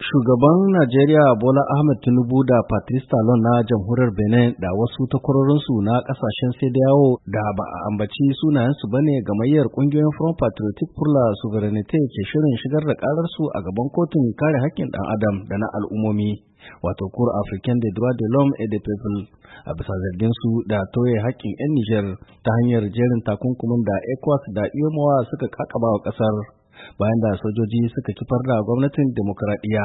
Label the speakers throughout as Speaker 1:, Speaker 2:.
Speaker 1: Shugaban Najeriya Bola Ahmed Tinubu da Patrice Talon na jamhuriyar Benin da wasu takwarorinsu na kasashen yawo da ba a ambaci sunayensu bane gamayyar kungiyoyin Front Patriotic pour la Souveraineté ke shirin shigar da kararsu a gaban kotun kare haƙƙin ɗan adam da na al'ummomi, wato Cour africaine des droits de l'homme et des peuples, a bisa zargin su da toye haƙƙin 'yan Nijar ta hanyar jerin takunkumin da ECOWAS da UEMOA suka kakaba wa ƙasar. Bayan da sojoji suka kifar da gwamnatin demokuraɗiyya.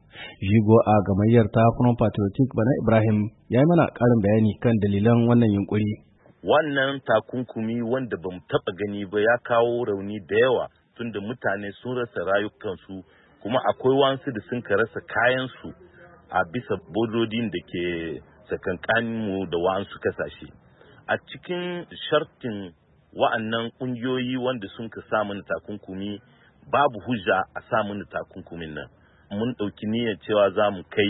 Speaker 1: Jigo a gamayyar ta Front Patriotic Bana Ibrahim ya yi mana ƙarin bayani kan dalilan wannan yunkuri.
Speaker 2: Wannan takunkumi wanda bamu taɓa gani ba ya kawo rauni da yawa tunda mutane sun rasa rayukansu, kuma akwai wasu da sun rasa kayansu a bisa bododin da ke tsakankaninmu da wa'ansu kasashe. A cikin shartin wa'annan ƙungiyoyi wanda sun ka sa mana takunkumi, babu hujja a sa mana takunkumin nan. Mun ɗauki niyyar cewa za mu kai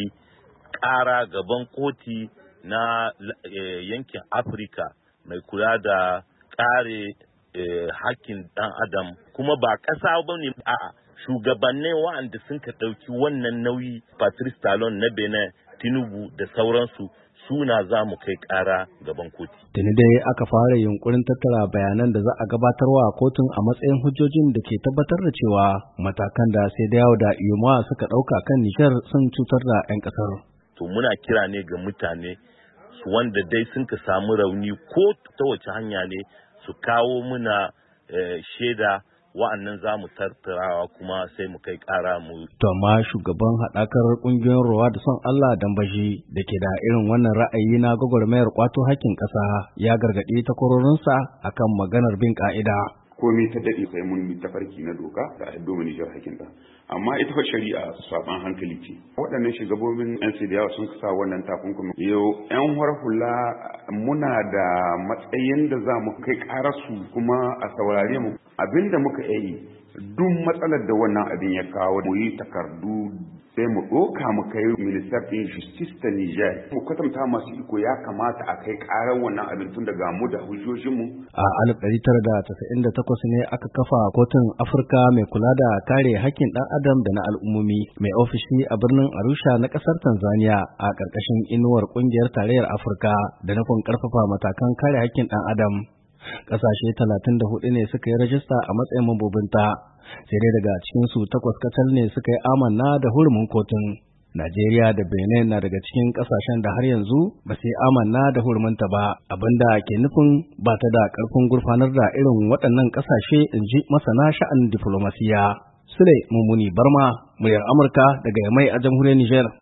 Speaker 2: ƙara gaban koti na yankin Afirka mai kula da kare hakkin ɗan adam, kuma ba ƙasa ba ne, a'a shugabannin wa'anda sun ka ɗauki wannan nauyi, Patrice Talon na Benin, Tinubu da sauransu, suna za mu kai ƙara gaban koti.
Speaker 1: Tuni dai aka fara yunkurin tattara bayanan da za a gabatarwa kotun a matsayin hujjojin da ke tabbatar da cewa matakan da sai da yawo da UEMOA suka ɗauka kan Nijar sun cutar da 'yan ƙasar.
Speaker 2: To muna kira ne ga mutane su wanda dai sun ka samu rauni ko ta wace hanya ne su kawo muna shaida, wa'annan za mu tattarawa kuma sai mu kai ƙara mu.
Speaker 1: To amma shugaban haɗakar ƙungiyoyin ruwa da son Allah Dambaji da ke da irin wannan ra'ayi na gwagwarmayar ƙwato hakkin ƙasa ya gargaɗi takwarorinsa akan maganar bin ƙa'ida.
Speaker 3: Komai ta daɗe sai mun bi tafarki na doka da a domin Nijar hakkin ɗan. Amma ita fa shari'a saban hankali ce. Waɗannan shugabomin 'yan sidiyawa sun sa wannan takunkumi. Yau 'yan hula muna da matsayin da za mu kai ƙararsu kuma a saurare mu. Abinda muka yi duk matsalar da wannan abin ya kawo mu yi takardu sai mu ɗoka mu kai ministar ɗin justice ta Niger. Mu kwatanta masu iko ya kamata a kai ƙarar wannan abin tun daga mu da hujjojinmu.
Speaker 1: A 1998 ne aka kafa kotun Afirka mai kula da kare hakkin ɗan adam da na al'ummomi mai ofishi a birnin Arusha na ƙasar Tanzania a ƙarƙashin inuwar ƙungiyar tarayyar Afirka da nufin ƙarfafa matakan kare hakkin ɗan adam. Ƙasashe 34 ne suka yi rajista a matsayin mambobinta, sai dai daga cikinsu 8 kacal ne suka yi amanna da hurumin kotun. Najeriya da Benin na daga cikin ƙasashen da har yanzu ba su yi amanna da huruminta ba, abinda ke nufin ba ta da ƙarfin gurfanar da irin waɗannan ƙasashe, in ji masana sha'anin diflomasiya. Sule Mummuni Barma, muryar Amurka daga Yamai a jamhuriyar Nijar.